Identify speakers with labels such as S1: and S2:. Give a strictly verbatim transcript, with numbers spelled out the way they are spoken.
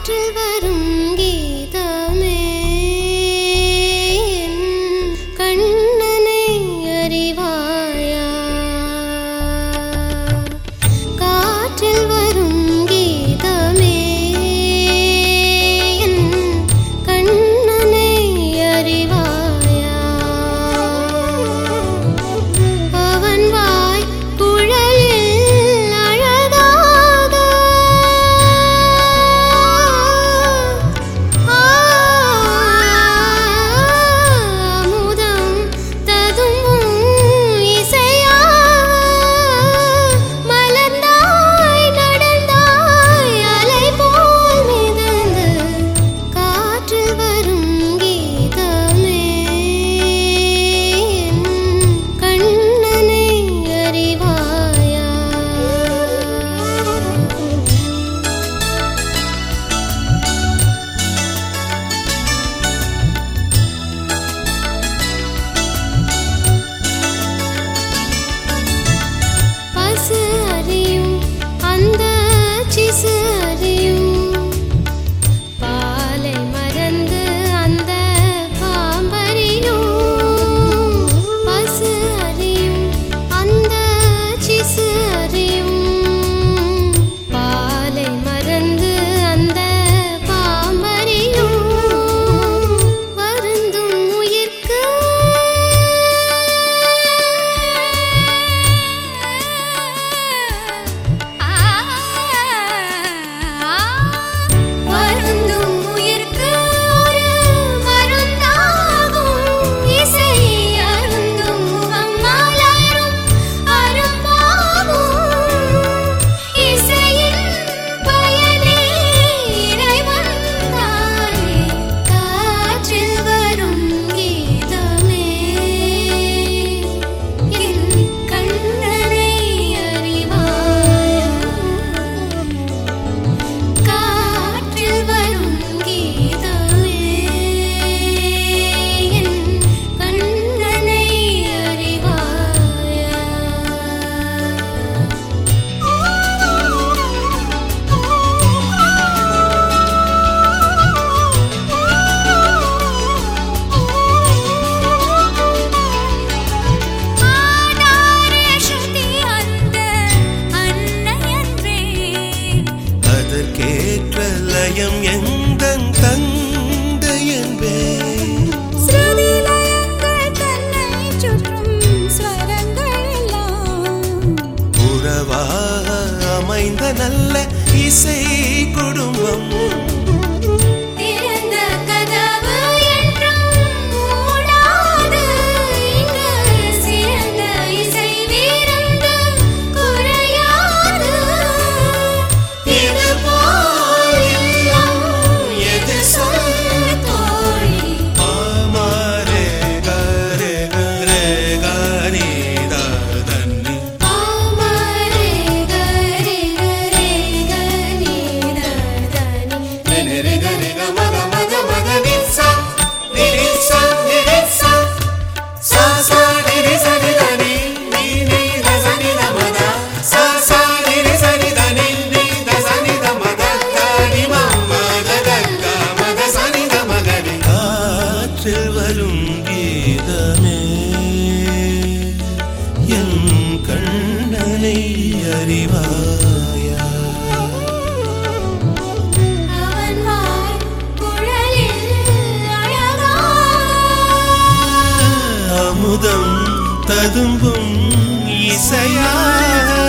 S1: காற்றில் வரும் கீதமே கண்ணனை அறிவாயா காற்றில் வரும் கீதமே கண்ணனை அறிவாயா அவன் வாய் குழலில் அழகாக அமுதம் ததும்பும் இசையாக மலர்ந்தாய் நடந்தாய் அலை போல் மிதந்து காற்றில் வரும் கீதமே கண்ணனை அறிவாயா பசு அறியும் அந்த சிசு அறியும் பாலை மறந்து அந்த பாம்பறியும் பசு அறியும் அந்த சிசு அறியும் பாலை மறந்து அந்த பாம்பறியும் வருந்தும் உயிர்க்கு வருந்தும் உயிர்க்கு ஒரு மருந்தாகும் இசை அருந்தும் முகம் மலரும் அரும்பாகும் இசையின் பயனே இறைவன் தானே காற்றில் வரும் கீதமே என் கண்ணனை அறிவாயா காற்றில் வரும் கீதமே என் கண்ணனை அறிவாயா ஆதார ஸ்ருதி அந்த அன்னையன்றே
S2: அதற்கேற்ற லயம் எந்தன் தந்தை என்பேன்
S1: ஸ்ருதி லயங்கள் தன்னை சுற்றும் ஸ்வரங்கள் எல்லாம்
S2: உறவாக அமைந்த நல்ல இசை குடும்பம்
S1: திறந்த கதவு என்றும் மூடாது இங்கு சிறந்த இசை விருந்து குறையாது இது போல் இல்லம் எது சொல் தோழி
S2: ஆமாரே கரே கரே கரி தன்னி
S1: ஆமரே கரே கரே கனி தனி
S2: நிரி கரி மக மக மக நிசா நிரிசா நிரிசா சா சா நிரி சரி தனி நீ நீ தசனி தமத சா சா நிரி சரி தனி நீ தசனி தமத தனி மம்ம தகங்க மத சனி தமகரி காற்றில் வரும் கீதமே என் கண்ணனை அறிவாயா
S1: அவன் வாய் குழலில் அழகாக
S2: அமுதம் ததும்பும் இசையா